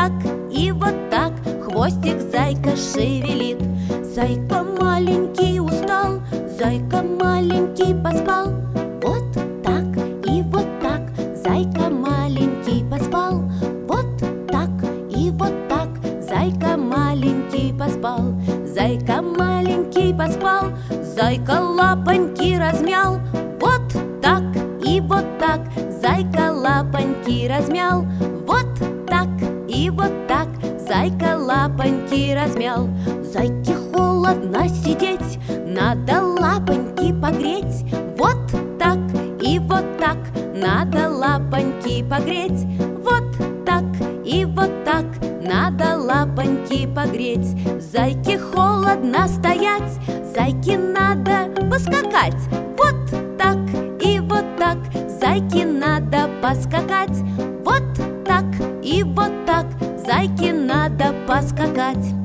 так и вот так хвостик зайка шевелит. Зайка маленький устал, зайка маленький поспал. Вот так и вот так зайка маленький поспал. Вот так и вот так зайка маленький поспал. Зайка маленький поспал, зайка лапоньки размял. Вот так и вот так зайка лапоньки размял. Вот так и вот так зайка лапоньки размял. Зайке холодно сидеть, надо лапоньки погреть. Вот так и вот так надо лапоньки погреть. Вот так и вот так надо лапоньки погреть. Зайке холодно стоять, зайке надо поскакать. Вот так и вот так зайке надо поскакать. Вот так и вот так зайке надо поскакать.